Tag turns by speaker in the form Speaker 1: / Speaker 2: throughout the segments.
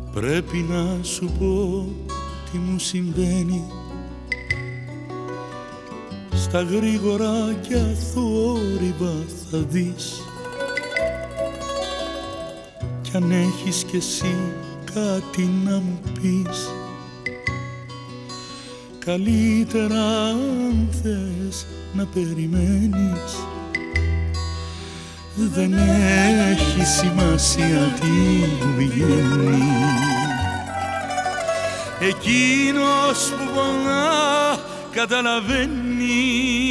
Speaker 1: Πρέπει να σου πω τι μου συμβαίνει. Στα γρήγορα και αθόρυβα θα δεις. Κι αν έχεις κι εσύ κάτι να μου πεις, καλύτερα αν θες να περιμένεις. Δεν έχει σημασία τι βγαίνει. Εκείνος που πονά καταλαβαίνει.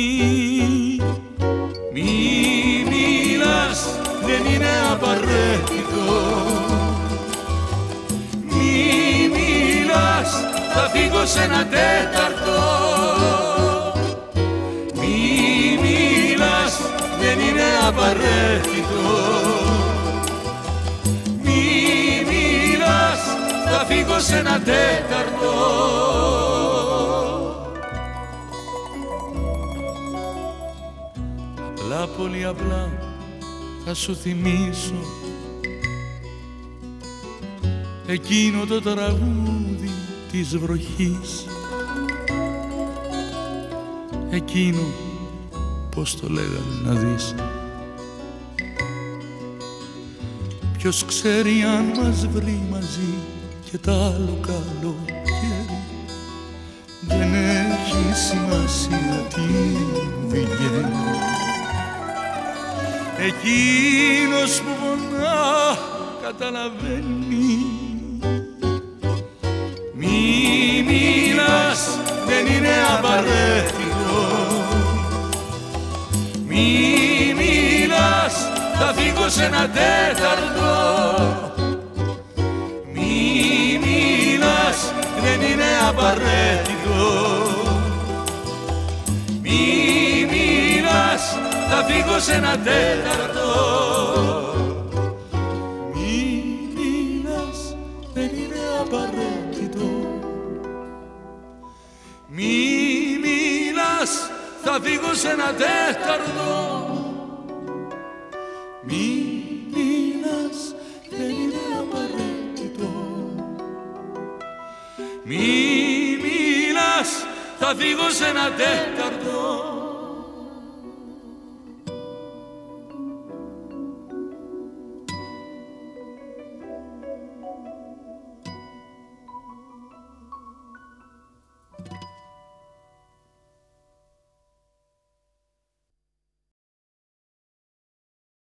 Speaker 1: Μη μιλάς, δεν είναι απαραίτητο. Μη μιλάς, θα φύγω σε ένα τέταρτο. Μη μιλάς, δεν είναι απαραίτητο. Μη μιλάς, θα φύγω σε ένα τέταρτο. Απλά, πολύ απλά θα σου θυμίσω εκείνο το τραγούδι της βροχής. Εκείνο, πώς το λέγανε να δεις. Ποιος ξέρει αν μας βρει μαζί και τ' άλλο καλοκαίρι. Δεν έχει σημασία τι βγαίνει. Εκείνος που πονά καταλαβαίνει. Μη μιλάς, δεν είναι απαραίτητο. Μη μιλάς, θα φύγω σε ένα τέταρτο. Μη μιλάς, δεν είναι απαραίτητο. Μη μιλάς, θα φύγω σε ένα τέταρτο. Μη μιλάς, δεν είναι απαραίτητο. Μη μιλάς, θα φύγω σε ένα τέταρτο. Μη μιλάς, δεν είναι απαραίτητο. Μη μιλάς, θα φύγω σε ένα τέταρτο.